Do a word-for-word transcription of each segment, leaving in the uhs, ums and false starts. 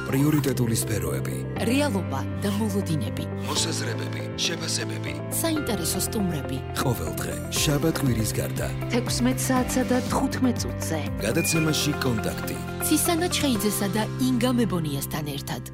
პრიორიტეტული სფეროები, რეალობა და მოლოდინები, მოსაზრებები, შეფასებები, საინტერესო სტუმრები. ყოველდღე შაბათ კვირის გარდა თექვსმეტ საათსა და თხუთმეტ წუთზე გადაცემაში კონტაქტი ცისანა ჩხეიძესა და ინგა მებონიასთან ერთად.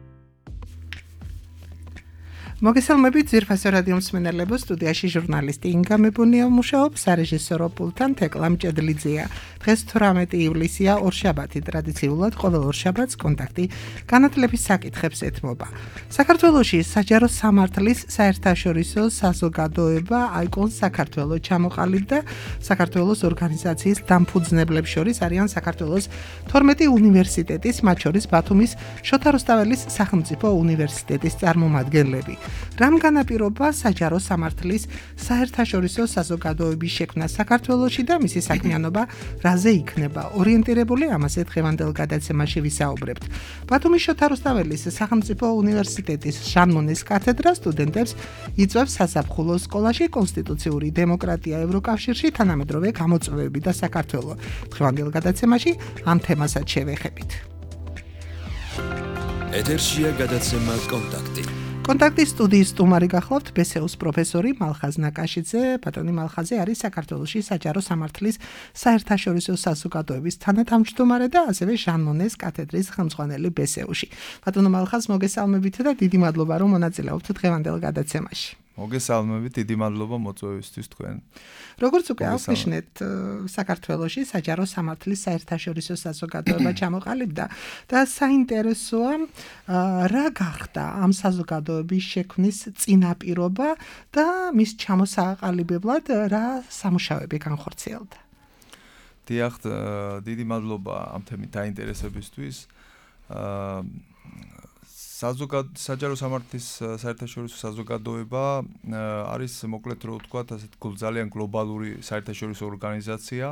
მოგესალმებით ძვირფასო რადიო მსმენელებო, სტუდიაში ჟურნალისტი ინგა მებონია მუშაობს, სარეჟისორო პულტთან თეკლა მჭედლიძეა. დღეს თვრამეტი ივლისია, ორშაბათი, ტრადიციულად ყოველ ორშაბათს კონტაქტი განათლების საკითხებს ეთმობა. საქართველოში საჯარო სამართლის საერთაშორისო საზოგადოება აიკონ საქართველო ჩამოყალიბდა. საქართველოს ორგანიზაციის დამფუძნებლებს შორის არიან საქართველოს თორმეტი უნივერსიტეტის, მათ შორის ბათუმის შოთა რუსთაველის სახელმწიფო უნივერსიტეტის წარმომადგენლები. რამ განაპირობა საჯარო სამართლის საერთაშორისო საზოგადოების შექმნა საქართველოში და მისი საქმიანობა რაზე იქნება ორიენტირებული, ამაზე დღევანდელ გადაცემაში ვისაუბრებთ. ბათუმის შოთა რუსთაველის სახელმწიფო უნივერსიტეტის ჟან მონეს კათედრა სტუდენტებს იწვევს საზაფხულო სკოლაში კონსტიტუციური დემოკრატია ევროკავშირში, თანამედროვე გამოწვევები და საქართველო. დღევანდელ გადაცემაში ამ თემასაც შევეხებით. ეთერშია გადაცემა კონტაქტი. კონტაქტის სტუდიის სტუმარი გახლავთ ბესეუს პროფესორი მალხაზ ნაკაშიძე. ბატონი მალხაზი არის საქართველოში საჯარო სამართლის საერთაშორისო საზოგადოების თანათავმჯდომარე და ასევე ჟან მონეს კათედრის ხელმძღვანელი ბესეუში. ბატონო მალხაზ, მოგესალმებით და დიდი მადლობა რომ მონაწილეობთ დღევანდელ გადაცემაში. მოგესალმებით, დიდი მადლობა მოწვევისთვის თქვენ. როგორც უკვე აღნიშნეთ, საქართველოში საჯარო სამართლის საერთაშორისო საზოგადოება ჩამოყალიბდა და საინტერესოა რა გახდა ამ საზოგადოების შექმნის წინაპირობა და მის ჩამოსაყალიბებლად რა სამუშაოები განხორციელდა. დიახ, დიდი მადლობა ამ თემით დაინტერესებისთვის. საჯარო სამართლის საერთაშორისო საზოგადოება არის მოკლედ რო ვთქვათ, ასეთ ძალიან გლობალური საერთაშორისო ორგანიზაცია,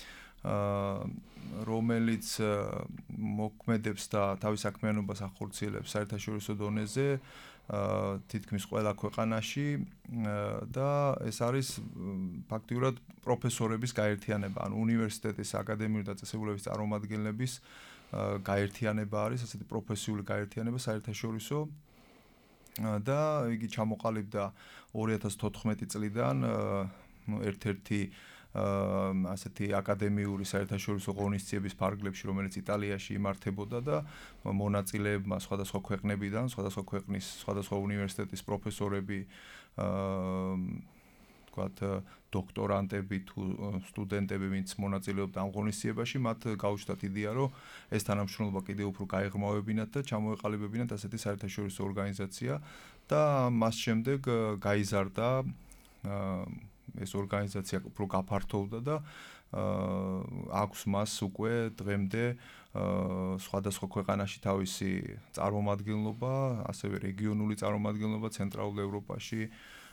რომელიც მოქმედებს და თავის საქმიანობას ახორციელებს საერთაშორისო დონეზე თითქმის ყველა ქვეყანაში და ეს არის ფაქტიურად პროფესორების გაერთიანება, ანუ უნივერსიტეტის აკადემიური დაწესებულების წარმომადგენლების გაერთიანება არის, ასეთი პროფესიული გაერთიანება საერთაშორისო და იგი ჩამოყალიბდა ორი ათას თოთხმეტი წლიდან, ნუ ერთ-ერთი ასეთი აკადემიური საერთაშორისო ღონისძიების ფარგლებში, რომელიც იტალიაში იმართებოდა და მონაწილეებმა სხვადასხვა ქვეყნებიდან, სხვადასხვა ქვეყნის, სხვადასხვა უნივერსიტეტის პროფესორები, ვთქვათ, დოქტორანტები თუ სტუდენტები, ვინც მონაწილეობდა ამ ღონისძიებაში, მათ გაუჩნდათ იდეა, რომ ეს თანამშრომლობა კიდევ უფრო გაეღრმავებინათ და ჩამოეყალიბებინათ ასეთი საერთაშორისო ორგანიზაცია და მას შემდეგ გაიზარდა ეს ორგანიზაცია უფრო გაფართოვდა და აქვს მას უკვე დღემდე სხვადასხვა ქვეყანაში თავისი წარმომადგენლობა, ასევე რეგიონული წარმომადგენლობა ცენტრალურ ევროპაში,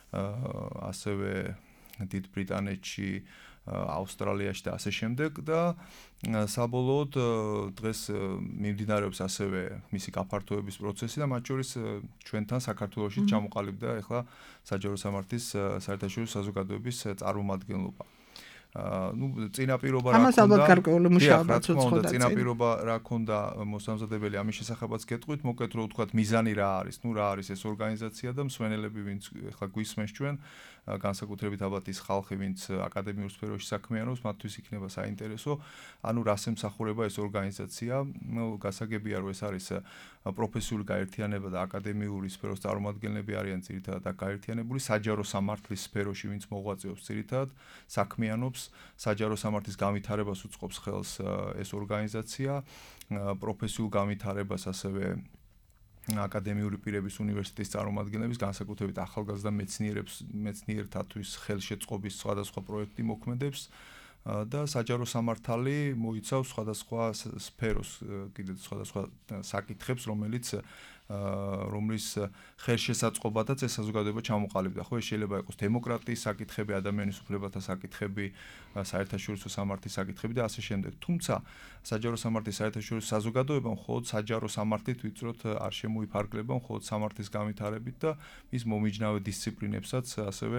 ასევე დიდ ბრიტანეთში, ავსტრალიაში და ასე შემდეგ და საბოლოოდ დღეს მიმდინარეობს ასევე მისი გაფართოების პროცესი და მათ შორის ჩვენთან საქართველოში ჩამოყალიბდა ახლა საჯარო სამართლის საერთაშორისო საზოგადოების წარმომადგენლობა. ნუ წინაპირობა რა ამას ალბათ გარკვეული მუშაობაც უცხო და წინაპირობა რა ქონდა მოსამზადებელი ამის შესახებაც გეტყვით, მოკლედ რო ვთქვათ მიზანი რა არის, ნუ რა არის ეს ორგანიზაცია და მსმენელები ვინც ახლა გვისმენს ჩვენ, განსაკუთრებით ალბათ ის ხალხი, ვინც აკადემიურ სფეროში საქმიანობს, მათთვის იქნება საინტერესო, ანუ რას ემსახურება ეს ორგანიზაცია. ნუ გასაგებია, რომ ეს არის პროფესიული გაერთიანება და აკადემიური სფეროს წარმომადგენლები არიან ძირითადად გაერთიანებული საჯარო სამართლის სფეროში, ვინც მოღვაწეობს ძირითადად, საქმიანობს საჯარო სამართლის განვითარებას უწყობს ხელს ეს ორგანიზაცია, პროფესიულ განვითარებას ასევე აკადემიური პირების უნივერსიტეტის წარმომადგენლების, განსაკუთრებით ახალგაზრდა მეცნიერებს, მეცნიერთათვის ხელშეწყობის სხვადასხვა პროექტი მოქმედებს და საჯარო სამართალი მოიცავს სხვადასხვა სფეროს, კიდევ სხვადასხვა საკითხებს, რომელიც რომლის ხელშესაწყობათაც ეს საზოგადოება ჩამოყალიბდა. ხო, ეს შეიძლება იყოს დემოკრატიის საკითხები, ადამიანის უფლებათა საკითხები, საერთაშორისო სამართლის საკითხები და ასე შემდეგ. თუმცა საჯარო სამართლის საერთაშორისო საზოგადოება მხოლოდ საჯარო სამართლით ვიწროთ არ შემოიფარგლება, მხოლოდ სამართლის განვითარებით და მის მომიჯნავე დისციპლინებსაც ასევე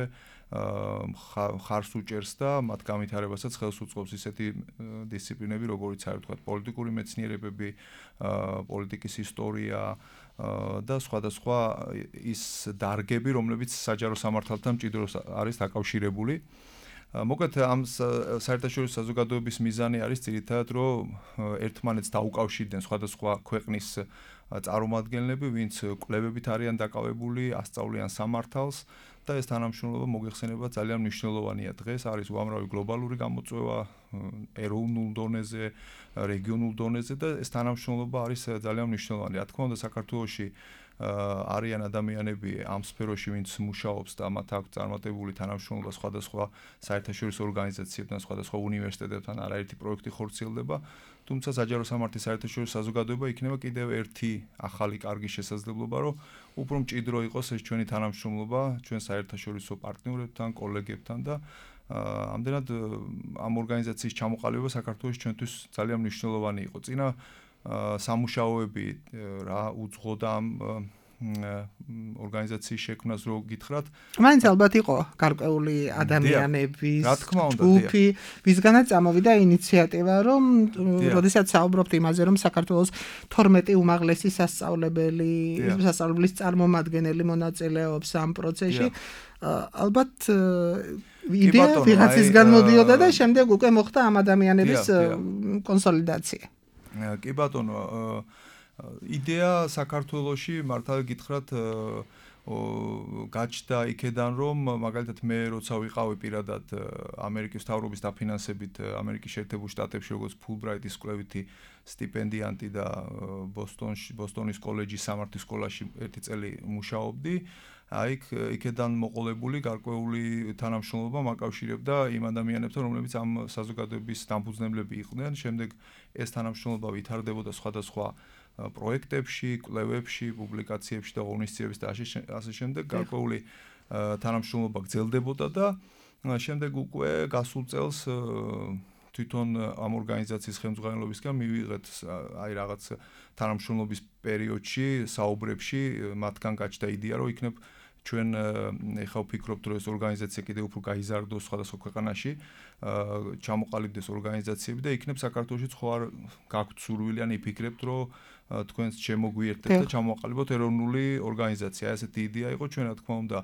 ხარს უჭერს და მათ გამithარებასაც ხელს უწყობს ისეთი დისციპლინები, როგორიც არის თქვა პოლიტიკური მეცნიერებები, პოლიტიკის ისტორია და სხვადასხვა ის დარგები, რომლებიც საჯარო სამართალთან მჭიდროდ არის დაკავშირებული. მოკლედ ამ საერთაშორისო საზოგადოების მიზანი არის ძირითადად რომ ერთმანეთს დაუკავშირდნენ სხვადასხვა ქვეყნის წარმომადგენლები, ვინც კვლევებით არიან დაკავებული, ასწავლიან სამართალს და ეს თანამშრომლობა მოგეხსენება ძალიან მნიშვნელოვანია დღეს, არის უამრავი გლობალური გამოწვევა ეროვნულ დონეზე, რეგიონულ დონეზე და ეს თანამშრომლობა არის ძალიან მნიშვნელოვანი. რა თქმა უნდა, საქართველოში არიან ადამიანები ამ სფეროში, ვინც მუშაობს და მათ აქვს წარმატებული თანამშრომლობა სხვადასხვა საერთაშორისო ორგანიზაციებთან, სხვადასხვა უნივერსიტეტებთან, არაერთი პროექტი ხორციელდება, თუმცა საჯარო სამართლის საერთაშორისო საზოგადოება იქნება კიდევ ერთი ახალი კარგი შესაძლებლობა, რომ უფრო მჭიდრო იყოს ეს ჩვენი თანამშრომლობა ჩვენ საერთაშორისო პარტნიორებთან, კოლეგებთან და ამდენად ამ ორგანიზაციის ჩამოყალიბება საქართველოს ჩვენთვის ძალიან მნიშვნელოვანი იყო. წინა სამუშაოები რა უძღოდა ამ ორგანიზაციის შექმნას რო გითხრათ. მაინც ალბათ იყო გარკვეული ადამიანების ჯგუფი, ვისგანაც წამოვიდა ინიციატივა, რომ როდესაც საუბრობთ იმაზე, რომ საქართველოს თორმეტი უმაღლესი სასწავლებელი, სასწავლებლის წარმომადგენელი მონაწილეობს ამ პროცესში, ალბათ იდეა ვიღაცისგან მოდიოდა და შემდეგ უკვე მოხდა ამ ადამიანების კონსოლიდაცია. კი ბატონო, იდეა საქართველოში მართლა გითხრათ გაჩნდა იქედან რომ მაგალითად მე როცა ვიყავი პირადად ამერიკის მთავრობის დაფინანსებით ამერიკის შეერთებულ შტატებში როგორც ფულბრაიტის კვლევითი სტიპენდიანტი და ბოსტონში ბოსტონის კოლეჯის სამართლის სკოლაში ერთი წელი მუშაობდი. აი იქედან მოყოლებული გარკვეული თანამშრომლობა მაკავშირებდა იმ ადამიანებთან, რომლებიც ამ საზოგადოების დამფუძნებლები იყვნენ. შემდეგ ეს თანამშრომლობა ვითარდებოდა სხვადასხვა პროექტებში, კვლევებში, პუბლიკაციებში და ღონისძიებებში და ასე შემდეგ. გარკვეული თანამშრომლობა გრძელდებოდა და შემდეგ უკვე გასულ წელს თვითონ ამ ორგანიზაციის ხელმძღვანელობისგან მივიღეთ აი რაღაც თანამშრომლობის პერიოდში, საუბრებში მათგან გაჩნდა იდეა, რომ იქნებ ჩვენ ეხლა ვფიქრობთ, რომ ეს ორგანიზაცია კიდევ უფრო გაიზარდოს სხვადასხვა ქვეყანაში, ჩამოყალიბდეს ორგანიზაციები და იქნებ საქართველოშიც ხო არ გაქვთ სურვილი ან იფიქრებთ, რომ თქვენს შემოგვიერთეთ და ჩამოყალიბოთ ეროვნული ორგანიზაცია. ესეთი იდეა იყო, ჩვენ რა თქმა უნდა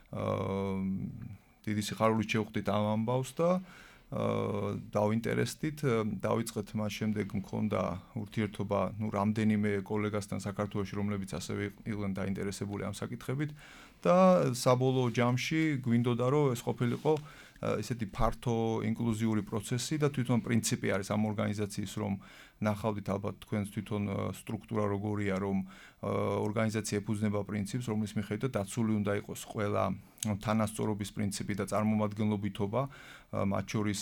დიდი სიხარულით შევხვდით ამ ამბავს და დავინტერესდით, დავიწყეთ მას შემდეგ მქონდა ურთიერთობა, ნუ რამდენიმე კოლეგასთან საქართველოში, რომლებიც ასევე იყვნენ დაინტერესებული ამ საკითხებით და საბოლოო ჯამში გვინდოდა, რომ ეს ყოფილიყო ესეთი ფართო ინკლუზიური პროცესი და თვითონ პრინციპი არის ამ ორგანიზაციის, რომ ნახავდით ალბათ თქვენს თვითონ სტრუქტურა როგორია, რომ ორგანიზაცია ეფუძნება პრინციპს, რომლის მიხედვით დაცული უნდა იყოს ყველა თანასწორობის პრინციპი და წარმომადგენლობითობა, მათ შორის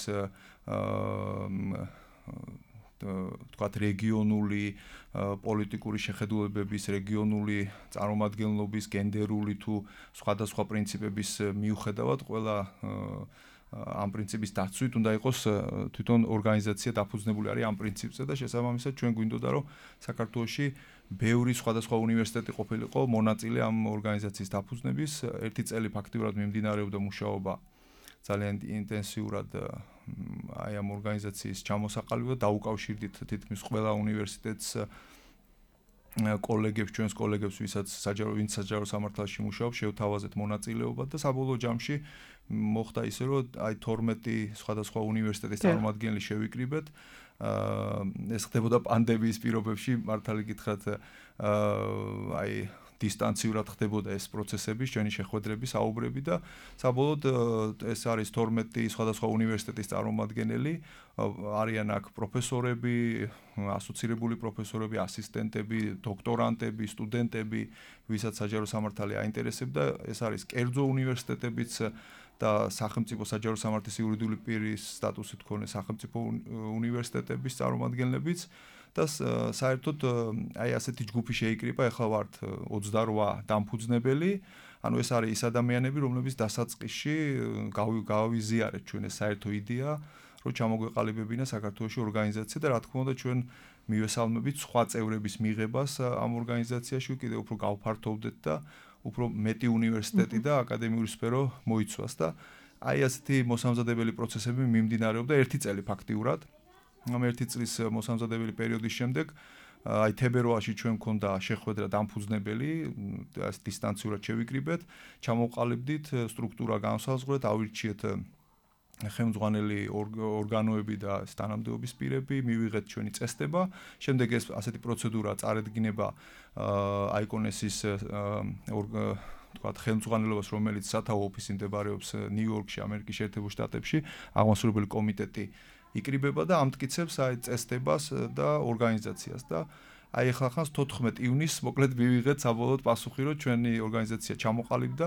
თქვათ რეგიონული პოლიტიკური შეხედულებების, რეგიონული წარმომადგენლობის, გენდერული თუ სხვადასხვა პრინციპების მიუხედავად ყველა ამ პრინციპის დაცვით უნდა იყოს თვითონ ორგანიზაცია დაფუძნებული არის ამ პრინციპზე და შესაბამისად ჩვენ გვინდოდა რომ საქართველოში ბევრი სხვადასხვა უნივერსიტეტი ყოფილიყო მონაწილე ამ ორგანიზაციის დაფუძნების. ერთი წელი ფაქტიურად მიმდინარეობდა მუშაობა ძალიან ინტენსიურად აი ამ ორგანიზაციის ჩამოსაყალიბებლად დაუკავშირდით თითქმის ყველა უნივერსიტეტს კოლეგებს, ჩვენს კოლეგებს, ვისაც საჯარო ვინც საჯარო სამართალში მუშაობს, შევთავაზეთ მონაწილეობა და საბოლოო ჯამში მოხდა ისე, რომ აი თორმეტი სხვადასხვა უნივერსიტეტის წარმომადგენელი შევიკრიბეთ. ეს ხდებოდა პანდემიის პირობებში, მართალი გითხრათ, აი დისტანციურად ხდებოდა ეს პროცესები, ჩვენი შეხვედრები, საუბრები და საბოლოოდ ეს არის თორმეტი სხვადასხვა უნივერსიტეტის წარმომადგენელი, არიან აქ პროფესორები, ასოცირებული პროფესორები, ასისტენტები, დოქტორანტები, სტუდენტები, ვისაც საჯარო სამართალი აინტერესებდა, ეს არის კერძო უნივერსიტეტებიც და სახელმწიფო საჯარო სამართლის იურიდიული პირის სტატუსით მქონე სახელმწიფო უნივერსიტეტების წარმომადგენლებიც და საერთოდ აი ასეთი ჯგუფი შეიკრიბა, ახლა ვართ ოცდარვა დამფუძნებელი, ანუ ეს არის ის ადამიანები, რომლებიც დასაწყისში გავიზიარეთ ჩვენ ეს საერთო იდეა, რომ ჩამოგვეყალიბებინა საქართველოში ორგანიზაცია და რა თქმა უნდა ჩვენ მივესალმებით სხვა წევრების მიღებას ამ ორგანიზაციაში, კიდევ უფრო გავფართოვდეთ და უფრო მეტი უნივერსიტეტი და აკადემიური სფერო მოიცვას და აი ასეთი მოსამზადებელი პროცესები მიმდინარეობდა ერთი წელი ფაქტიურად. ამ ერთი წლის მოსამზადებელი პერიოდის შემდეგ აი თებერვალში ჩვენ მქონდა შეხვედრა დამფუძნებელი, ეს დისტანციურად შევიკრიბეთ, ჩამოვყალიბდით სტრუქტურა განსაზღვრეთ, ავირჩიეთ ხელმძღვანელი ორგანოები და თანამდებობის პირები, მივიღეთ ჩვენი წესდება, შემდეგ ეს ასეთი პროცედურა წარედგინება აიკონესის თქვათ ხელმძღვანელობას, რომელიც სათავო ოფისი მდებარეობს ნიუ-იორკში, ამერიკის შეერთებულ შტატებში, აღმასრულებელი კომიტეტი იკრიბება და ამტკიცებს აი წესდებას და ორგანიზაციას და აი ახლა ხანს თოთხმეტ ივნისს მოკლედ მივიღეთ საბოლოოდ პასუხი, რომ ჩვენი ორგანიზაცია ჩამოყალიბდა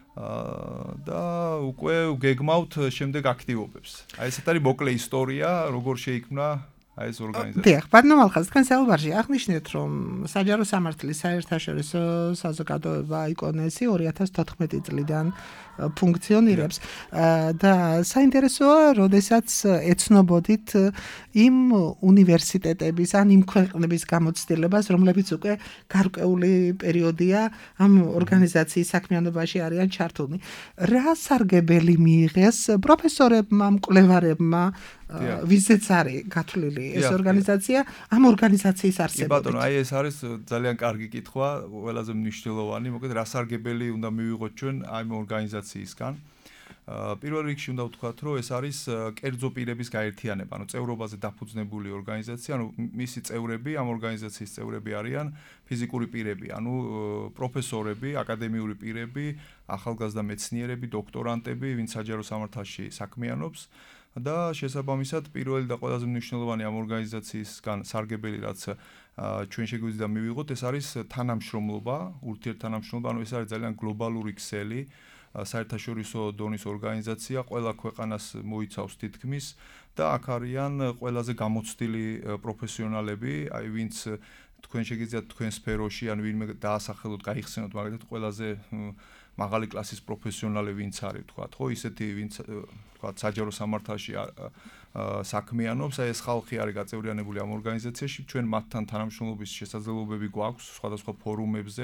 და უკვე გეგმავთ შემდეგ აქტივობებს. აი ესეთ არის მოკლე ისტორია, როგორ შეიქმნა აი ეს ორგანიზაცია. დიახ, ბატონო მალხაზ, თქვენ საუბარში აღნიშნეთ, რომ საჯარო სამართლის საერთაშორისო საზოგადოება აიკონესი ორი ათას თოთხმეტი წლიდან ფუნქციონირებს და საინტერესოა, როდესაც ეცნობოდით იმ უნივერსიტეტების ან იმ ქვეყნების გამოცდილებას, რომლებიც უკვე გარკვეული პერიოდია ამ ორგანიზაციის საქმიანობაში არიან ჩართულნი. რა სარგებელი მიიღეს პროფესორებმა, მკვლევარებმა, ვიზეც არის გათვლილი ეს ორგანიზაცია ამ ორგანიზაციის არსებობით? ბატონო, აი ეს არის ძალიან კარგი კითხვა, ყველაზე მნიშვნელოვანი, მოკლედ რა სარგებელი უნდა მივიღოთ ჩვენ ამ ორგანიზაციისგან. პირველ რიგში უნდა ვთქვათ, რომ ეს არის კერძო პირების გაერთიანება, ანუ წევრობაზე დაფუძნებული ორგანიზაცია, ანუ მისი წევრები, ამ ორგანიზაციის წევრები არიან ფიზიკური პირები, ანუ პროფესორები, აკადემიური პირები, ახალგაზრდა მეცნიერები, დოქტორანტები, ვინც საჯარო სამართალში საქმიანობს. და შესაბამისად პირველი და ყველაზე მნიშვნელოვანი ამ ორგანიზაციისგან სარგებელი რაც ჩვენ შეგვიძლია მივიღოთ ეს არის თანამშრომლობა, ურთიერთთანამშრომლობა, ანუ ეს არის ძალიან გლობალური ქსელი, საერთაშორისო დონის ორგანიზაცია, ყველა ქვეყანას მოიცავს თითქმის და აქ არიან ყველაზე გამოცდილი პროფესიონალები, აი ვინც თქვენ შეგიძლიათ თქვენ სფეროში ან ვინმე დაასახელოთ, გაიხსენოთ მაგალითად ყველაზე მაღალი კლასის პროფესიონალი ვინც არის, თქვათ, ხო, ისეთი ვინც თქვათ საჯარო სამართალში საქმიანობს, აი ეს ხალხი არის გაწევრიანებული ამ ორგანიზაციაში, ჩვენ მათთან თანამშრომლობის შესაძლებლობები გვაქვს სხვადასხვა ფორუმებზე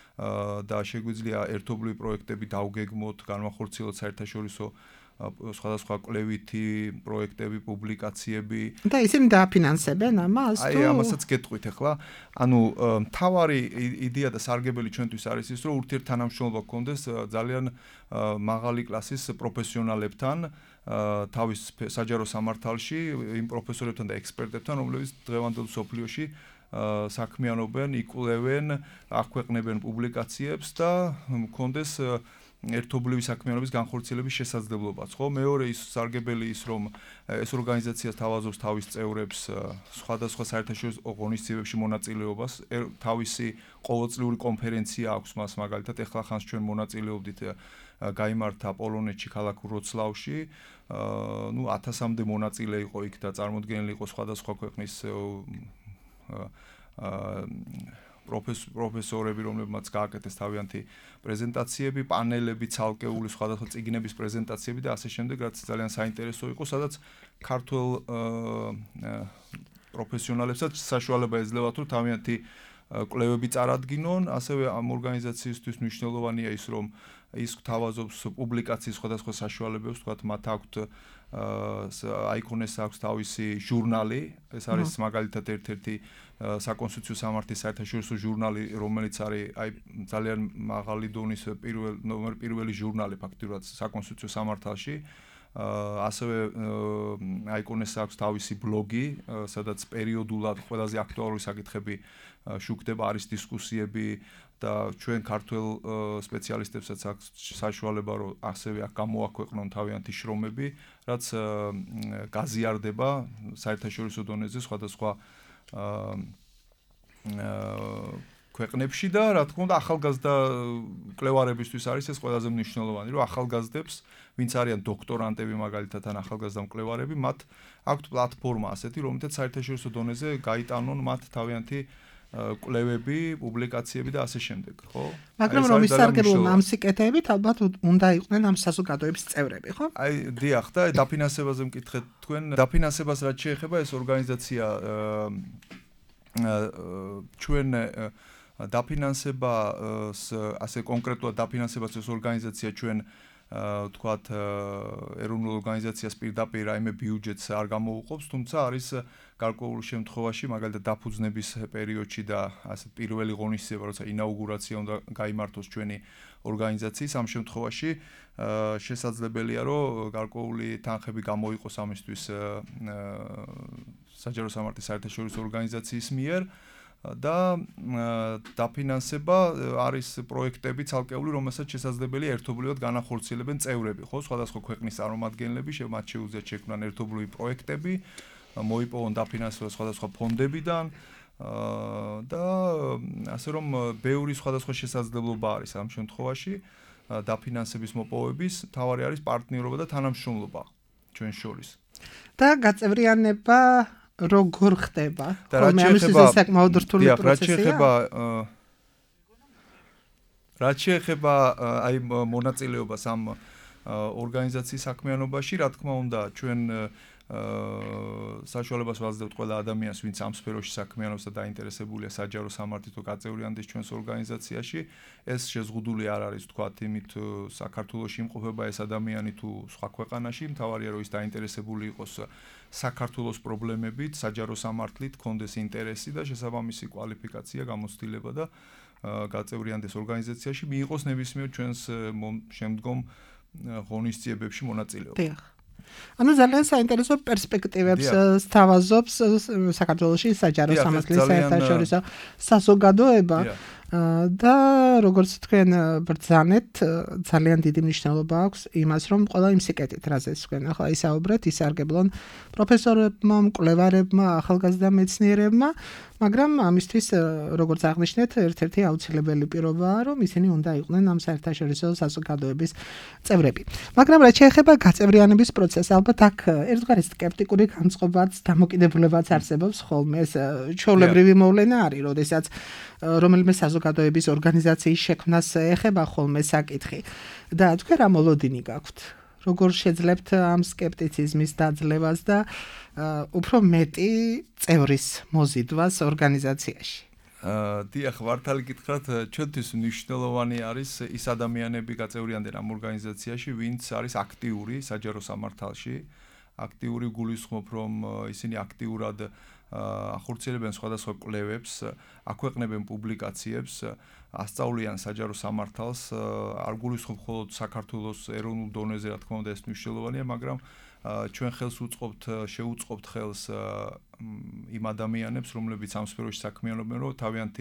და შეგვიძლია ერთობლივი პროექტები დავგეგმოთ, განვახორციელოთ საერთაშორისო სხვადასხვა კვლევითი პროექტები, პუბლიკაციები. და ისინი დააფინანსებენ ამას თუ? აი ამასაც გეტყვით ახლა. ანუ მთავარი იდეა და სარგებელი ჩვენთვის არის ის, რომ ურთიერთთანამშრომლობა გქონდეს ძალიან მაღალი კლასის პროფესიონალებთან, თავის საჯარო სამართალში, იმ პროფესორებთან და ექსპერტებთან, რომლებიც დღევანდელ მსოფლიოში საქმიანობენ, იკვლევენ, აქვეყნებენ პუბლიკაციებს და მქონდეს ერთობლივი საქმიანობის განხორციელების შესაძლებლობაც, ხო? მეორე ის სარგებელი ის, რომ ეს ორგანიზაცია თავაზობს თავის წევრებს სხვადასხვა საერთაშორისო ღონისძიებებში მონაწილეობას, თავისი ყოველწლიური კონფერენცია აქვს მას, მაგალითად, ეხლა ხანს ჩვენ მონაწილეობდით გაიმართა პოლონეთში, ქალაქ ვროცლავში, ну ათასამდე მონაწილე იყო იქ და წარმოდგენილი იყო სხვადასხვა ქვეყნის პროფესორები, რომლებმაც გააკეთეს თავიანთი პრეზენტაციები, პანელები, ცალკეული სხვადასხვა წიგნების პრეზენტაციები და ასე შემდეგ, რაც ძალიან საინტერესო იყო, სადაც ქართველ პროფესიონალებსაც საშუალება ეძლევათ, რომ თავიანთი კვლევები წარადგინონ, ასევე ამ ორგანიზაციისთვის მნიშვნელოვანია ის, რომ ის თავაზობს პუბლიკაციის სხვადასხვა საშუალებებს, თქვათ, მათ აქვთ აიკონეს აქვს თავისი ჟურნალი, ეს არის მაგალითად ერთ-ერთი საკონსტიტუციო სამართლის საერთაშორისო ჟურნალი, რომელიც არის აი ძალიან მაღალი დონის პირველ ნომერ პირველი ჟურნალი ფაქტურად საკონსტიტუციო სამართალში. ასევე აიკონეს აქვს თავისი ბლოგი, სადაც პერიოდულად ყველაზე აქტუალური საკითხები შუქდება, არის დისკუსიები და ჩვენ ქართველ სპეციალისტებსაც აქვს საშუალება, რომ ასევე აქ გამოაქვეყნონ თავიანთი შრომები, რაც გაზიარდება საერთაშორისო დონეზე სხვადასხვა ქვეყნებში და რა თქმა უნდა ახალგაზრდა მკვლევარებისთვის არის ეს ყველაზე მნიშვნელოვანი, რომ ახალგაზრდებს, ვინც არიან დოქტორანტები მაგალითად ან ახალგაზრდა მკვლევარები, მათ აქვთ პლატფორმა ასეთი, რომელთაც საერთაშორისო დონეზე გაიტანონ მათ თავიანთი კვლევები, პუბლიკაციები და ასე შემდეგ, ხო? მაგრამ რომ ის სარგებლობა ამ სიკეთეებით ალბათ უნდა იყვნენ ამ საზოგადოების წევრები, ხო? აი, დიახ, და დაფინანსებაზე მკითხეთ თქვენ. დაფინანსებას რაც შეეხება, ეს ორგანიზაცია ჩვენ დაფინანსება ასე კონკრეტულად დაფინანსებას ეს ორგანიზაცია ჩვენ ვთქვათ ეროვნულ ორგანიზაციას პირდაპირ რაიმე ბიუჯეტს არ გამოუყოფს, თუმცა არის გარკვეულ შემთხვევაში, მაგალითად დაფუძნების პერიოდში და ასეთ პირველი ღონისძიება, როცა ინაუგურაცია უნდა გაიმართოს ჩვენი ორგანიზაციის, ამ შემთხვევაში შესაძლებელია, რომ გარკვეული თანხები გამოიყოს ამისთვის საჯარო სამართლის საერთაშორისო ორგანიზაციის მიერ და დაფინანსება არის პროექტები ცალკეული, რომელსაც შესაძლებელია ერთობლივად განახორციელებენ წევრები, ხო, სხვადასხვა ქვეყნის წარმომადგენლები, მათ შეუძლიათ შექმნან ერთობლივი პროექტები, მოიპოვონ დაფინანსება სხვადასხვა ფონდებიდან და ასე რომ ბევრი სხვადასხვა შესაძლებლობა არის ამ შემთხვევაში დაფინანსების მოპოვების, თავარი არის პარტნიორობა და თანამშრომლობა ჩვენ შორის. და გაწევრიანება როგორ ხდება? ხოლმე ამისთვის საკმაოდ რთული პროცესია. რაც შეეხება აი მონაწილეობას ამ ორგანიზაციის საქმიანობაში, რა თქმა უნდა, ჩვენ საშუალებას ვაძლევთ ყველა ადამიანს, ვინც ამ სფეროში საქმიანობს და დაინტერესებულია საჯარო სამართლით თუ გაწევრიანდეს ჩვენს ორგანიზაციაში, ეს შეზღუდული არ არის, თქვათ, იმით საქართველოში იმყოფება ეს ადამიანი თუ სხვა ქვეყანაში, მთავარია რომ ის დაინტერესებული იყოს საქართველოს პრობლემებით, საჯარო სამართლით, კონდეს ინტერესი და შესაბამისი კვალიფიკაცია, გამოცდილება და გაწევრიანდეს ორგანიზაციაში, მიიღოს ნებისმიერ ჩვენს შემდგომ ღონისძიებებში მონაწილეობა. ანუ ძალიან საინტერესო პერსპექტივებს სთავაზობს საქართველოში საჯარო სამართლის საერთაშორისო საზოგადოება და როგორც თქვენ ბრძანეთ, ძალიან დიდი მნიშვნელობა აქვს იმას, რომ ყველა იმ სიკეთით, რაზეც თქვენ ახლა ისაუბრეთ, ისარგებლონ პროფესორებმა, მკვლევარებმა, ახალგაზრდა მეცნიერებმა, მაგრამ ამისთვის როგორც აღნიშნეთ, ერთ-ერთი აუცილებელი პირობაა, რომ ისინი უნდა იყვნენ ამ საერთაშორისო საზოგადოების წევრები. მაგრამ რაც შეეხება გაწევრიანების პროცესს, ალბათ აქ ერთგვარი სკეპტიკური განწყობაც, დამოკიდებულებაც არსებობს ხოლმე. ეს ჩვეულებრივი მოვლენა არის, როდესაც რომელიმე საზოგადოების ორგანიზაციის შექმნას ეხება ხოლმე საკითხი. და თქვენ რა მოლოდინი გაქვთ? როგორ შეძლებთ ამ სკეპტიციზმის დაძლევას და უფრო მეტი წევრის მოზიდვას ორგანიზაციაში? დიახ, მართალი გითხრათ, ჩვენთვის მნიშვნელოვანი არის ის ადამიანები გაწევრიანდნენ ამ ორგანიზაციაში, ვინც არის აქტიური საჯარო სამართალში. აქტიური გულისხმობ, რომ ისინი აქტიურად ახორციელებენ სხვადასხვა კვლევებს, აქვეყნებენ პუბლიკაციებს, ასწავლიან საჯარო სამართალს, არ გულისხმობ მხოლოდ საქართველოს ეროვნულ დონეზე, რა თქმა უნდა, ეს მნიშვნელოვანია, მაგრამ ჩვენ ხელს უწყობთ, შეუწყობთ ხელს იმ ადამიანებს, რომლებიც ამ სფეროში საქმიანობენ, რომ თავიანთი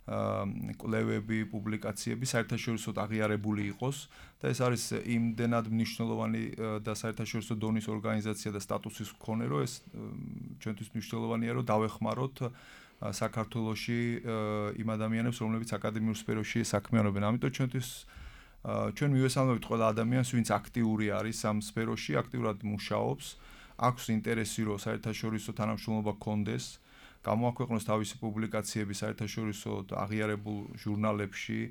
კვლევები, პუბლიკაციები საერთაშორისოდ აღიარებული იყოს და ეს არის იმდენად მნიშვნელოვანი და საერთაშორისო დონის ორგანიზაცია და სტატუსის მქონე, რომ ეს ჩვენთვის მნიშვნელოვანია, რომ დავეხმაროთ საქართველოში იმ ადამიანებს, რომლებიც აკადემიურ სფეროში საქმიანობენ. ამიტომ ჩვენთვის ჩვენ მივესალმებით ყველა ადამიანს, ვინც აქტიური არის ამ სფეროში, აქტიურად მუშაობს, აქვს ინტერესი, რომ საერთაშორისო თანამშრომლობა გქონდეს, გამოაქვეყნოს თავისი პუბლიკაციები საერთაშორისო აღიარებულ ჟურნალებში,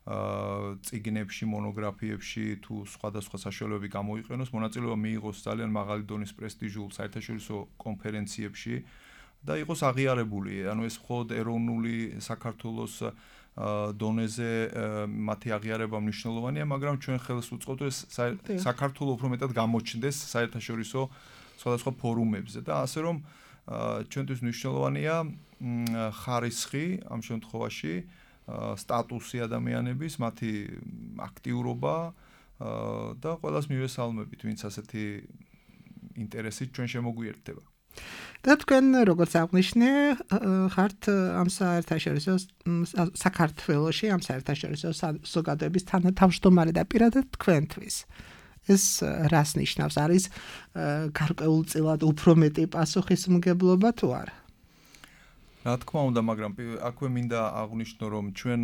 წიგნებში, მონოგრაფიებში თუ სხვადასხვა საშუალებები გამოიყენოს, მონაწილეობა მიიღოს ძალიან მაღალი დონის პრესტიჟულ საერთაშორისო კონფერენციებში და იყოს აღიარებული. ანუ ეს მხოლოდ ეროვნული საქართველოს დონეზე მათი აღიარება მნიშვნელოვანია, მაგრამ ჩვენ ხელს უწყობთ ეს საქართველოს უფრო მეტად გამოჩნდეს საერთაშორისო სხვადასხვა ფორუმებზე და ასე რომ ჩვენთვის მნიშვნელოვანია ხარისხი ამ შემთხვევაში, სტატუსი ადამიანების, მათი აქტიურობა და ყველას მივესალმებით, ვინც ასეთი ინტერესით ჩვენ შემოგვიერთდება. და თქვენ როგორც აღნიშნე, ხართ ამ საერთაშორისო საქართველოში, ამ საერთაშორისო საზოგადოების თანათავმჯდომარე და პირადად თქვენთვის. ეს რას ნიშნავს? არის გარკვეულწილად უფრო მეტი პასუხისმგებლობა თუ არა? რა თქმა უნდა, მაგრამ აქვე მინდა აღვნიშნო, რომ ჩვენ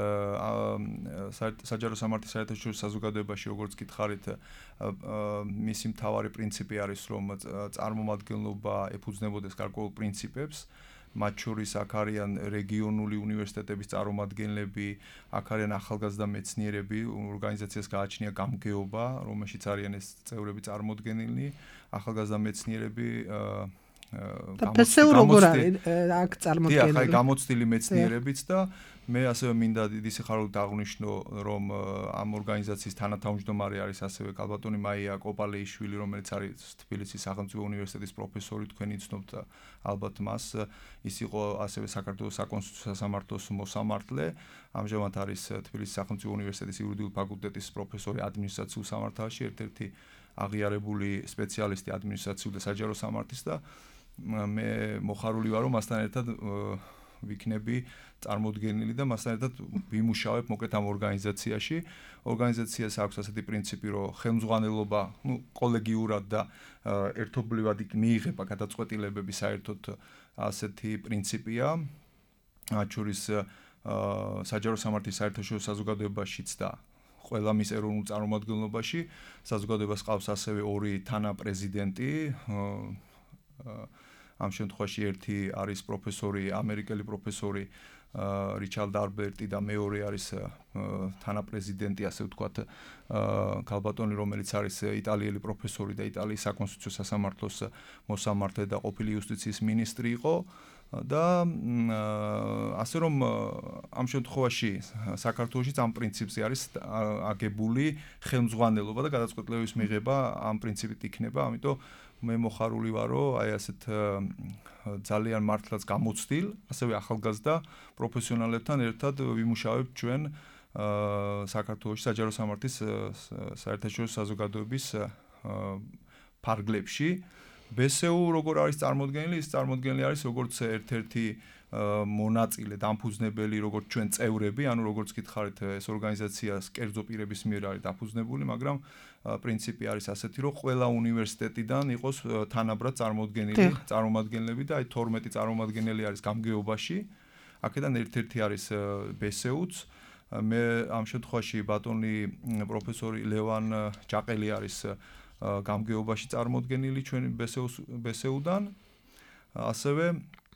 საჯარო სამართლის საერთაშორისო საზოგადოებაში, როგორც გითხარით, მისი მთავარი პრინციპი არის, რომ წარმომადგენლობა ეფუძნებოდეს გარკვეულ პრინციპებს. მათ შორის აქ არიან რეგიონული უნივერსიტეტების წარმომადგენლები, აქ არიან ახალგაზრდა მეცნიერები, ორგანიზაციას გააჩნია გამგეობა, რომელშიც არიან ეს წევრები წარმოდგენილნი, ახალგაზრდა მეცნიერები და ფსეუ როგორ არის აქ წარმოქმნილი? დიახ, აი გამოცდილი მეცნიერებიც და მე ასევე მინდა დიდი სიხარულით აღნიშნო, რომ ამ ორგანიზაციის თანათავმჯდომარე არის ასევე კალბატონი მაია კოპალეიშვილი, რომელიც არის თბილისის სახელმწიფო უნივერსიტეტის პროფესორი, თქვენ იცნობთ ალბათ მას. ის იყო ასევე საქართველოს საკონსტიტუციო სასამართლოს მოსამართლე. ამჟამად არის თბილისის სახელმწიფო უნივერსიტეტის იურიდიული ფაკულტეტის პროფესორი ადმინისტრაციულ სამართალში, ერთ-ერთი აღიარებული სპეციალისტი ადმინისტრაციულ და საჯარო სამართლის და მე მოხარული ვარ, რომ მასთან ერთად ვიქნები წარმოდგენილი და მასთან ერთად ვიმუშავებ მოკლედ ამ ორგანიზაციაში. ორგანიზაციას აქვს ასეთი პრინციპი, რომ ხელმძღვანელობა, ну, კოლეგიურად და ერთობლივად მიიღება გადაწყვეტილებები, საერთოდ ასეთი პრინციპია. მათ შორის საჯარო სამართლის საერთაშორისო საზოგადოებაშიც და ყველა მის ეროვნულ წარმომადგენლობაში საზოგადოებას ყავს ასევე ორი თანაპრეზიდენტი. ამ შემთხვევაში ერთი არის პროფესორი, ამერიკელი პროფესორი რიჩარდ ალბერტი და მეორე არის თანაპრეზიდენტი, ასე ვთქვათ, კალბატონი, რომელიც არის იტალიელი პროფესორი და იტალიის საკონსტიტუციო სასამართლოს მოსამართლე და ყოფილი იუსტიციის მინისტრი იყო. და ასე რომ ამ შემთხვევაში საქართველოში ამ პრინციპზე არის აგებული ხელმძღვანელობა და გადაწყვეტილებების მიღება ამ პრინციპით იქნება, ამიტომ მე მოხარული ვარ, რომ აი ასეთ ძალიან მართლაც გამოცდილ, ასევე ახალგაზრდა პროფესიონალებთან ერთად ვიმუშავებ ჩვენ საქართველოში საჯარო სამართლის საერთაშორისო საზოგადოების ფარგლებში. ბესეუ როგორ არის წარმოდგენილი? ის წარმოდგენილი არის როგორც ერთ-ერთი მონაწილე, დამფუძნებელი, როგორც ჩვენ წევრები, ანუ როგორც გითხარით, ეს ორგანიზაცია კერძო პირების მიერ არის დაფუძნებული, მაგრამ პრინციპი არის ასეთი, რომ ყველა უნივერსიტეტიდან იყოს თანაბრად წარმოდგენილი წარმომადგენლები და აი თორმეტი წარმომადგენელი არის გამგეობაში. აქედან ერთ-ერთი არის ბესეუც. მე ამ შემთხვევაში ბატონი პროფესორი ლევან ჯაყელი არის გამგეობაში წარმოდგენილი ჩვენი ბესეუდან. ასევე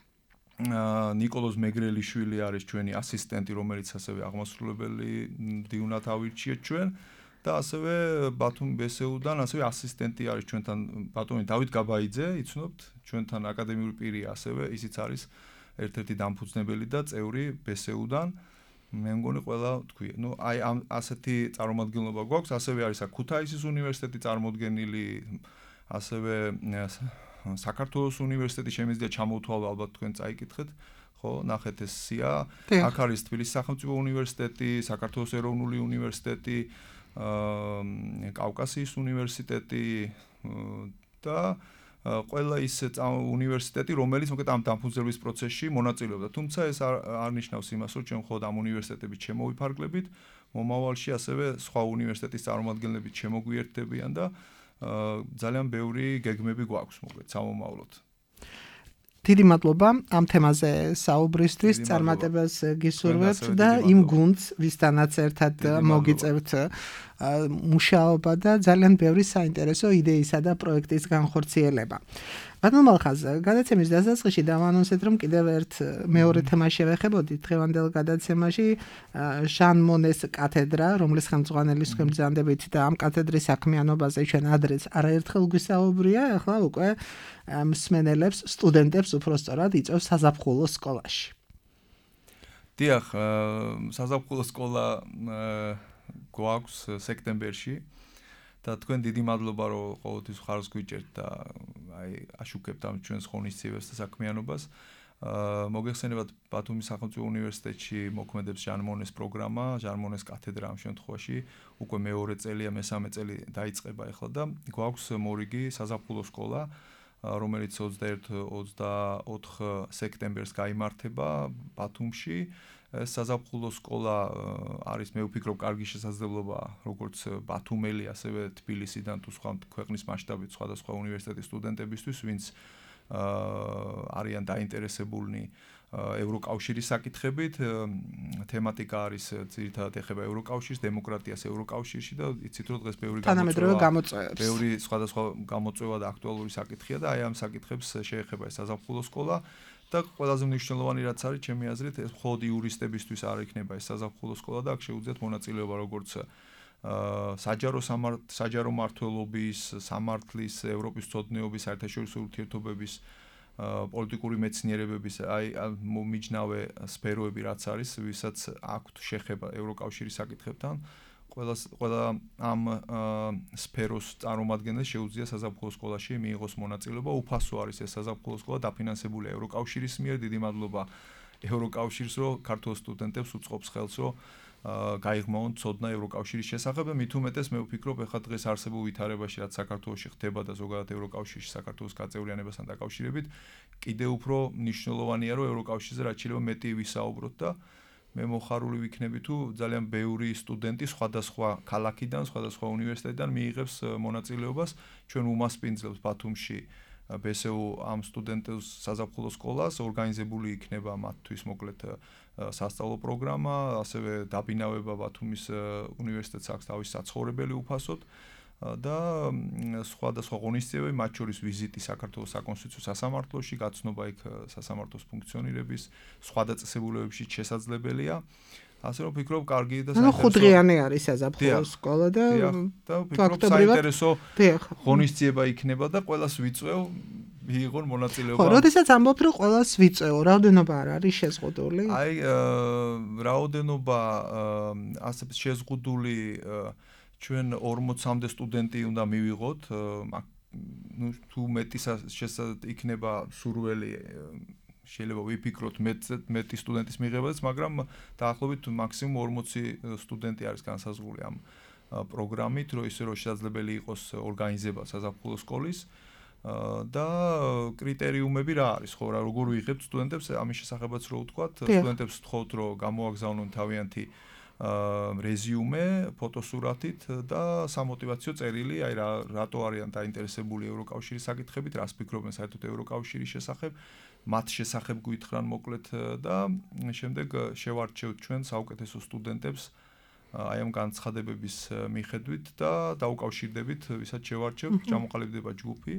ნიკოლოზ მეგრელიშვილი არის ჩვენი ასისტენტი, რომელიც ასევე აღმასრულებელი მდივნად ავირჩიეთ ჩვენ და ასევე ბათუმ ბესეუდან ასევე ასისტენტი არის ჩვენთან ბატონი დავით გაბაიძე, იცნობთ, ჩვენთან აკადემიური პირი ასევე, ისიც არის ერთ-ერთი დამფუძნებელი და წევრი ბესეუდან. მე მგონი ყველა თქვია. ნუ აი ამ ასეთი წარმომადგენლობა გვაქვს, ასევე არის აქ ქუთაისის უნივერსიტეტი წარმოდგენილი, ასევე საქართველოს უნივერსიტეტი შემიძლია ჩამოვთვალო, ალბათ თქვენ წაიკითხეთ, ხო, ნახეთ ეს სია. აქ არის თბილისის სახელმწიფო უნივერსიტეტი, საქართველოს ეროვნული უნივერსიტეტი, კავკასიის უნივერსიტეტი და ყველა ის უნივერსიტეტი, რომელიც მოკლედ ამ დამფუძნების პროცესში მონაწილეობდა. თუმცა ეს არ ნიშნავს იმას, რომ ჩვენ მხოლოდ ამ უნივერსიტეტებით შემოვიფარგლებით, მომავალში ასევე სხვა უნივერსიტეტის წარმომადგენლები შემოგვიერთდებიან და ძალიან ბევრი გეგმები გვაქვს მოკლედ სამომავლოდ. დიდი მადლობა ამ თემაზე საუბრისთვის, წარმატებას გისურვებთ და იმ გუნდს, ვისთანაც ერთად მოგიწევთ მუშაობა და ძალიან ბევრი საინტერესო იდეისა და პროექტის განხორციელება. ბატონ მალხაზ, გადაცემის დასაწყისში დავანონსეთ, რომ კიდევ ერთ მეორე თემას შევეხებოდით დღევანდელ გადაცემაში, ჟან მონეს კათედრა, რომლის ხელმძღვანელის ხელმძღვანელობით და ამ კათედრის საქმიანობაზე ჩვენ ადრეც არაერთხელ გვისაუბრია, ახლა უკვე მსმენელებს, სტუდენტებს უпростоრად იწვევს საზაფხულო სკოლაში. დიახ, საზაფხულო სკოლა გვაქვს სექტემბერში. და თქვენ დიდი მადლობა, რომ ყოველთვის ხარს გვიჭერთ და აი აშუქებთ ამ ჩვენს ღონისძიებებს და საქმიანობას. მოგეხსენებათ ბათუმის სახელმწიფო უნივერსიტეტში მოქმედებს ჟან მონეს პროგრამა, ჟან მონეს კათედრა ამ შემთხვევაში უკვე მეორე წელია, მესამე წელი დაიწყება ახლა და გვაქვს მორიგი საზაფხულო სკოლა, რომელიც ოცდაერთი ოცდაოთხი სექტემბერს გაიმართება ბათუმში. საზაფხულო სკოლა არის, მე ვფიქრობ, კარგი შესაძლებლობა როგორც ბათუმელი, ასევე თბილისიდან თუ სხვა ქვეყნის მასშტაბით სხვადასხვა უნივერსიტეტის სტუდენტებისთვის, ვინც არიან დაინტერესებულნი ევროკავშირის საკითხებით. თემატიკა არის ძირითადად ეხება ევროკავშირს, დემოკრატიას ევროკავშირში და იცით, რომ დღეს ბევრი გამოწვევა, ბევრი სხვადასხვა გამოწვევა და აქტუალური საკითხია და აი ამ საკითხებს შეეხება ეს საზაფხულო სკოლა. და ყველაზე მნიშვნელოვანი რაც არის, ჩემი აზრით, ეს მხოლოდ იურისტებისთვის არ იქნება ეს საზაფხულო სკოლა და აქ შეუძლიათ მონაწილეობა როგორც საჯარო საჯარო მმართველობის, სამართლის, ევროპის მცოდნეობის, საერთაშორისო ურთიერთობების პოლიტიკური მეცნიერებების აი მომიჯნავე სფეროები რაც არის, ვისაც აქვთ შეხება ევროკავშირის საკითხებთან, ყველა ყველა ამ სფეროს წარმომადგენელს შეუძლია საზაფხულო სკოლაში მიიღოს მონაწილეობა, უფასო არის ეს საზაფხულო სკოლა, დაფინანსებულია ევროკავშირის მიერ, დიდი მადლობა ევროკავშირს, რომ ქართულ სტუდენტებს უწყობს ხელს, რომ გაიღმაონ ცოდნა ევროკავშირის შესახებ და მით უმეტეს მე ვფიქრობ, ეხლა დღეს არსებულ ვითარებაში, რაც საქართველოში ხდება და ზოგადად ევროკავშირში საქართველოს გაწევრიანებასთან დაკავშირებით, კიდევ უფრო მნიშვნელოვანია, რომ ევროკავშირზე რაც შეიძლება მეტი ვისაუბროთ და მე მოხარული ვიქნები თუ ძალიან ბევრი სტუდენტი სხვადასხვა ქალაქიდან, სხვადასხვა უნივერსიტეტიდან მიიღებს მონაწილეობას. ჩვენ უმასპინძლებს ბათუმში ბე ეს იუ ამ სტუდენტებს საზაფხულო სკოლას, ორგანიზებული იქნება მათთვის მოკლედ სასწავლო პროგრამა, ასევე დაბინავება ბათუმის უნივერსიტეტს აქვს თავის საცხოვრებელი უფასოდ და სხვადასხვა ღონისძიებები, მათ შორის ვიზიტი საქართველოს საკონსტიტუციო სასამართლოში, გაცნობა იქ სასამართლოს ფუნქციონირების სხვა დაწესებულებებში შესაძლებელია. ასე რომ ვფიქრობ, კარგი და საინტერესო. ანუ ხუთღიანი არის საზაფხულო სკოლა და ფაქტობრივად საინტერესო ღონისძიება იქნება და ყველას ვიწვევ მიიღონ მონაწილეობა. ხო, როდესაც ამბობ, რომ ყველას ვიწვევ, რაოდენობა არ არის შეზღუდული? აი, რაოდენობა ასე შეზღუდული ჩვენ ორმოცამდე სტუდენტი უნდა მივიღოთ, ნუ თუ მეტი იქნება სურველი შეიძლება ვიფიქროთ მეტი სტუდენტის მიღებაც, მაგრამ დაახლოებით მაქსიმუმ ორმოცი სტუდენტი არის განსაზღვრული ამ პროგრამით, რომ ისე რომ შესაძლებელი იყოს ორგანიზება საზაფხულო სკოლის და კრიტერიუმები რა არის, ხო, რა როგორ ვიღებთ სტუდენტებს, ამის შესახებაც რო ვთქვათ, სტუდენტებს ვთხოვთ, რომ გამოაგზავნონ თავიანთი რეზიუმე, ფოტოსურათით და სამოტივაციო წერილი, აი რა რატო არიან დაინტერესებული ევროკავშირის საკითხებით, რას ფიქრობენ საერთოდ ევროკავშირის შესახებ, მათ შესახებ გვითხრან მოკლედ და შემდეგ შევარჩევთ ჩვენ საუკეთესო სტუდენტებს აი ამ განცხადებების მიხედვით და დაუკავშირდებით, ვისაც შევარჩევთ, ჩამოყალიბდება ჯგუფი.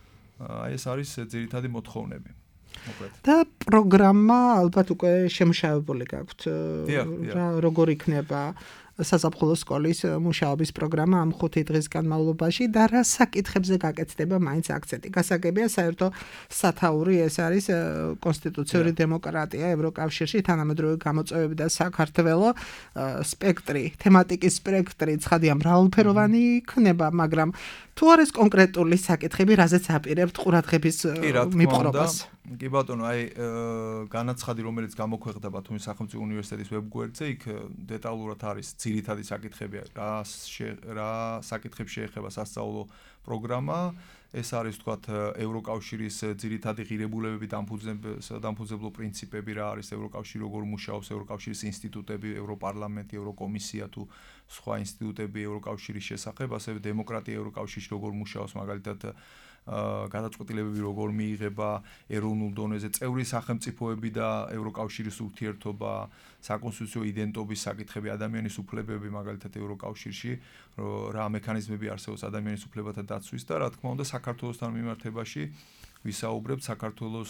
აი ეს არის ძირითადი მოთხოვნები. და პროგრამა ალბათ უკვე შემუშავებული გაქვთ. რა როგორ იქნება საზაფხულო სკოლის მუშაობის პროგრამა ამ ხუთი დღის განმავლობაში და რა საკითხებზე გაკეთდება მაინც აქცენტი. გასაგებია საერთო სათაური ეს არის კონსტიტუციური დემოკრატია ევროკავშირში, თანამედროვე გამოწვევები და საქართველო სპექტრი, თემატიკის სპექტრი ცხადია მრავალფეროვანი იქნება, მაგრამ თუ არის კონკრეტული საკითხები, რაზეც აპირებთ ყურადღების მიპყრობას? კი ბატონო, აი განაცხადი, რომელიც გამოქვეყნდა ბათუმის სახელმწიფო უნივერსიტეტის ვებგვერდზე, იქ დეტალურად არის ძირითადი საკითხები, რა რა საკითხებს შეეხება სასწავლო პროგრამა. ეს არის თქვათ ევროკავშირის ძირითადი ღირებულებები, დამფუძნებლო პრინციპები, რა არის ევროკავშირი, როგორ მუშაობს ევროკავშირის ინსტიტუტები, ევროპარლამენტი, ევროკომისია თუ სხვა ინსტიტუტები ევროკავშირის შესახებ, ასევე დემოკრატია ევროკავშირში როგორ მუშაობს, მაგალითად გადაწყვეტილებები როგორ მიიღება ეროვნულ დონეზე, წევრი სახელმწიფოები და ევროკავშირის ურთიერთობა, საკონსტიტუციო იდენტობის საკითხები, ადამიანის უფლებები, მაგალითად ევროკავშირში, რა მექანიზმები არსებობს ადამიანის უფლებათა დაცვის და რა თქმა უნდა საქართველოსთან მიმართებაში ვისაუბრებთ საქართველოს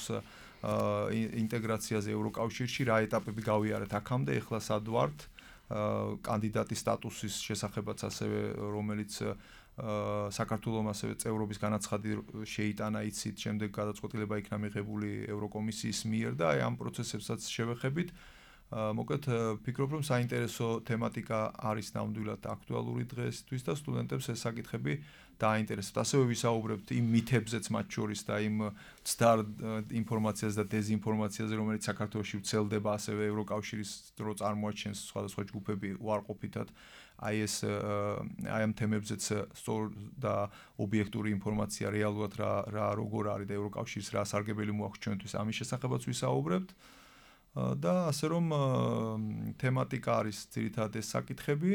ინტეგრაციაზე ევროკავშირში, რა ეტაპები გავიარეთ აქამდე, ეხლა სად ვართ, კანდიდატის სტატუსის შესახებაც ასევე, რომელიც საქართველოს ასევე წევრობის განაცხადი შეიტანა, იცით, შემდეგ გადაწყვეტილება იქნა მიღებული ევროკომისიის მიერ და აი ამ პროცესებსაც შევეხებით. მოკლედ ვფიქრობ, რომ საინტერესო თემატიკა არის ნამდვილად აქტუალური დღესთვის და სტუდენტებს ეს საკითხები დააინტერესებთ. ასევე ვისაუბრებთ იმ მითებზეც მათ შორის და იმ ცდარ ინფორმაციაზე და დეზინფორმაციაზე, რომელიც საქართველოში ვრცელდება, ასევე ევროკავშირის დრო წარმოაჩენს სხვადასხვა ჯგუფები უარყოფითად. აი ეს აი ამ თემებზეც სწორ და ობიექტური ინფორმაცია რეალურად რა რა როგორ არის და ევროკავშირის რა სარგებელი მოაქვს ჩვენთვის, ამის შესახებაც ვისაუბრებთ. და ასე რომ თემატიკა არის ძირითადად ეს საკითხები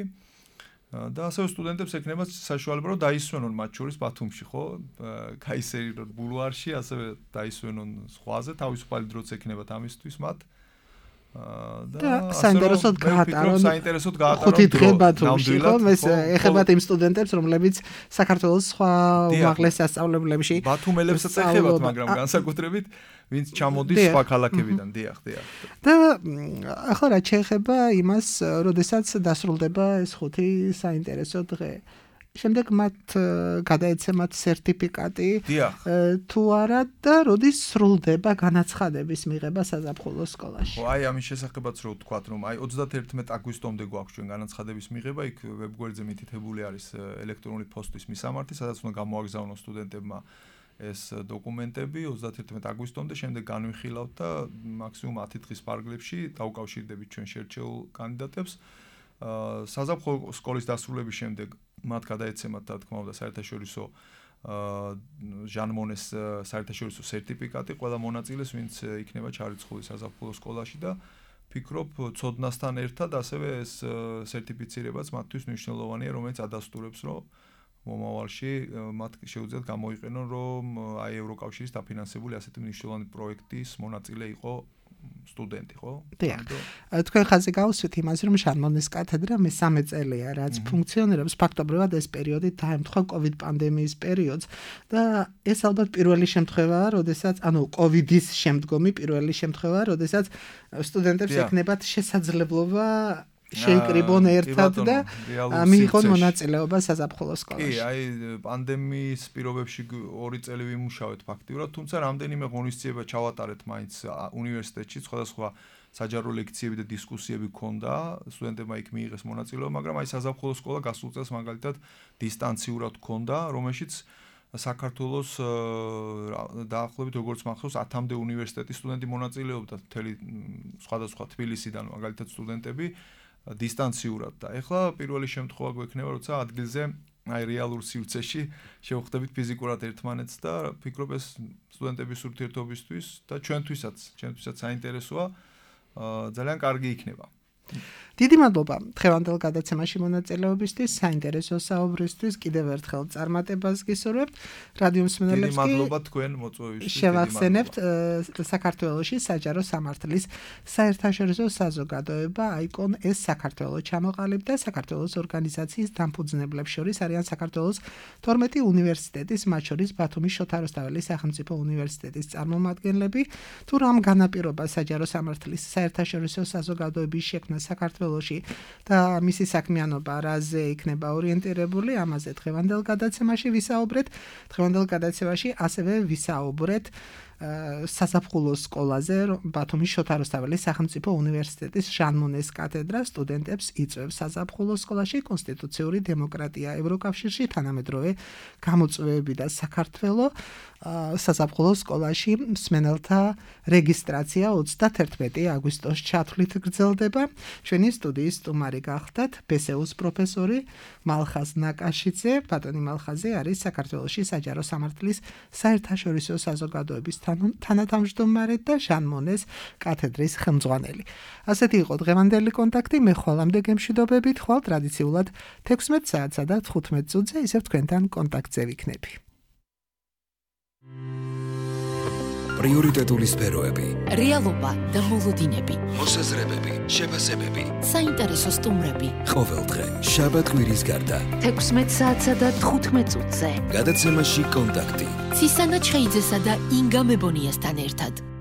და ასევე სტუდენტებს ექნება საშუალება რომ დაისვენონ მათ შორის ბათუმში, ხო? კაისერი ბულვარში, ასევე დაისვენონ სხვაზე, თავისუფალი დროც ექნებათ ამისთვის მათ. და საინტერესოდ გაატარონ საინტერესოდ გაატარონ ხუთი დღე ბათუმში, ხო? ეს ეხებათ იმ სტუდენტებს, რომლებიც საქართველოს სხვა უმაღლეს სასწავლებლებში ბათუმელებსაც ეხებათ, მაგრამ განსაკუთრებით ვინც ჩამოდის სხვა ქალაქებიდან, დიახ, დიახ. და ახლა რა შეეხება იმას, როდესაც დასრულდება ეს ხუთი საინტერესო დღე. შემდეგ მათ გადაეცემათ სერტიფიკატი დიახ. თუ არა და როდის სრულდება განაცხადების მიღება საზაფხულო სკოლაში. ხო, აი ამის შესახებაც რო ვთქვათ, რომ აი ოცდათერთმეტ აგვისტომდე გვაქვს ჩვენ განაცხადების მიღება, იქ ვებგვერდზე მითითებული არის ელექტრონული პოსტის მისამართი, სადაც უნდა გამოაგზავნოს სტუდენტებმა ეს დოკუმენტები ოცდათერთმეტ აგვისტომდე, შემდეგ განვიხილავთ და მაქსიმუმ ათი დღის პარაგლებში დაუკავშირდებით ჩვენ შერჩეულ კანდიდატებს. საზაფხულო სკოლის დასრულების შემდეგ მათ გადაეცემათ, რა თქმა უნდა, საერთაშორისო ჟან მონეს საერთაშორისო სერტიფიკატი ყველა მონაწილეს, ვინც იქნება ჩარიცხული საზაფხულო სკოლაში და ფიქრობ, ცოდნასთან ერთად ასევე ეს სერტიფიცირებაც მათთვის მნიშვნელოვანია, რომელიც ადასტურებს, რომ მომავალში მათ შეუძლიათ გამოიყენონ, რომ აი ევროკავშირის დაფინანსებული ასეთი მნიშვნელოვანი პროექტის მონაწილე იყო სტუდენტი, ხო? დიახ. თქვენ ხაზი გავუსვით იმაზე, რომ ჟან მონეს კათედრა მესამე წელია, რაც ფუნქციონირებს. ფაქტობრივად ეს პერიოდი დაემთხვა კოვიდ პანდემიის პერიოდს და ეს ალბათ პირველი შემთხვევაა, როდესაც, ანუ კოვიდის შემდგომი პირველი შემთხვევაა, როდესაც სტუდენტებს ექნებათ შესაძლებლობა შეიკრიბონ ერთად და მიიღონ მონაწილეობა საზაფხულო სკოლაში. კი, აი პანდემიის პირობებში ორი წელი ვიმუშავეთ ფაქტიურად, თუმცა რამდენიმე ღონისძიება ჩავატარეთ მაინც უნივერსიტეტში, სხვადასხვა საჯარო ლექციები და დისკუსიები ჰქონდა, სტუდენტებმა იქ მიიღეს მონაწილეობა, მაგრამ აი საზაფხულო სკოლა გასულ წელს მაგალითად დისტანციურად ჰქონდა, რომელშიც საქართველოს დაახლოებით როგორც მახსოვს ათამდე უნივერსიტეტის სტუდენტი მონაწილეობდა, მთელი სხვადასხვა თბილისიდან მაგალითად სტუდენტები დისტანციურად და ეხლა პირველი შემთხვევა გვექნება, როცა ადგილზე აი რეალურ სივრცეში შევხვდებით ფიზიკურად ერთმანეთს და ფიქრობ ეს სტუდენტების ურთიერთობისთვის და ჩვენთვისაც, ჩვენთვისაც საინტერესოა, ძალიან კარგი იქნება. დიდი მადლობა დღევანდელ გადაცემაში მონაწილეობისთვის, საინტერესო საუბრისთვის, კიდევ ერთხელ წარმატებას გისურვებთ. რადიო მსმენელებს დიდი მადლობა თქვენ მოწვევისთვის. შევახსენებთ საქართველოში საჯარო სამართლის საერთაშორისო საზოგადოება აიკონ ეს საქართველო ჩამოყალიბდა საქართველოს ორგანიზაციის დამფუძნებლებს შორის არიან საქართველოს თორმეტი უნივერსიტეტის, მათ შორის ბათუმის შოთა რუსთაველის სახელმწიფო უნივერსიტეტის წარმომადგენლები. თუ რამ განაპირობა საჯარო სამართლის საერთაშორისო საზოგადოების შექმნა საქართველოში და მისი საქმიანობა რაზე იქნება ორიენტირებული, ამაზე დღევანდელ გადაცემაში ვისაუბრეთ. დღევანდელ გადაცემაში ასევე ვისაუბრეთ საზაფხულო სკოლაზე, ბათუმის შოთა რუსთაველის სახელმწიფო უნივერსიტეტის ჟან მონეს კათედრა სტუდენტებს იწვევს საზაფხულო სკოლაში კონსტიტუციური დემოკრატია ევროკავშირში თანამედროვე გამოწვევები და საქართველო საზაფხულო სკოლაში მსმენელთა რეგისტრაცია ოცდათერთმეტი აგვისტოს ჩათვლით გრძელდება. ჩვენი სტუდიის სტუმარი გახდათ ბესეუს პროფესორი მალხაზ ნაკაშიძე. ბატონი მალხაზი არის საქართველოში საჯარო სამართლის საერთაშორისო საზოგადოების თანათავმჯდომარე და ჟან მონეს კათედრის ხელმძღვანელი. ასეთი იყო დღევანდელი კონტაქტი. მე ხვალამდე გემშვიდობებით, ხვალ ტრადიციულად თექვსმეტ საათსა და თხუთმეტ წუთზე ისევ თქვენთან კონტაქტზე ვიქნები. პრიორიტეტული სფეროები, რეალობა და მოლოდინები, მოსაზრებები, შეფასებები, საინტერესო სტუმრები. ყოველდღე შაბათ კვირის გარდა თექვსმეტ საათსა და თხუთმეტ წუთზე. გადაცემაში კონტაქტი. ცისანა ჩხეიძესა და ინგა მებონიასთან ერთად.